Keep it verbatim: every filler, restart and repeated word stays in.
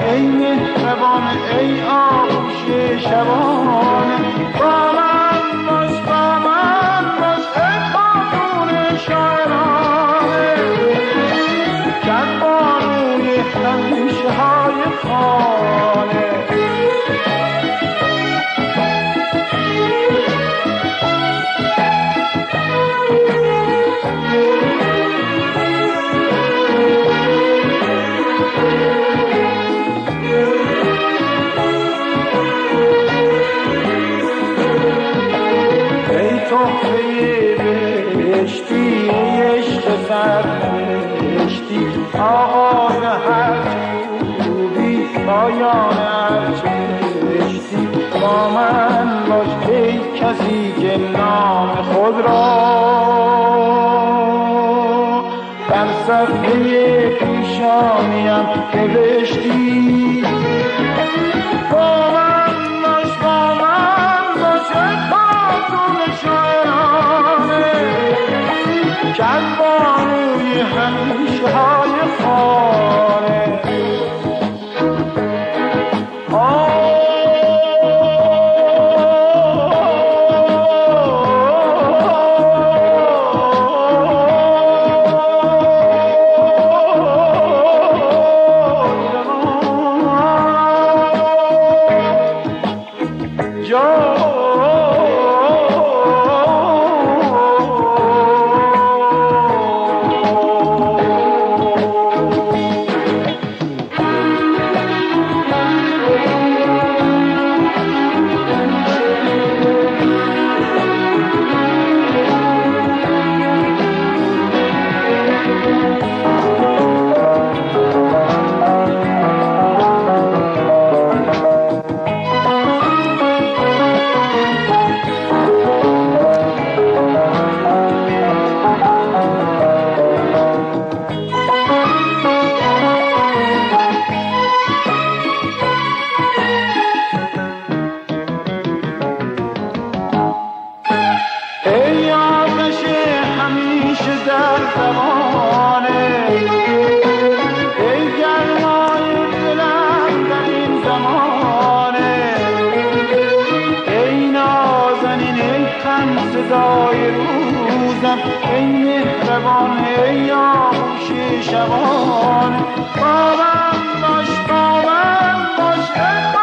ای مهربان ای آغوش شبانه، با من باش با من باش ای خاتون شاعرانه، کرد بانوی همیشه های خانه. سرنوشتی آغاز هر خوبی پایان هر چشتی، با من باش ای کسی که نام خود را در صفحه پیشانیم نوشتی، با من باش با من باش ای خاتون شاعرانه، کرد بانوی همیشه های خانه. صدای روزم ای مهربان ای آغوش شبانه، با من باش با من باش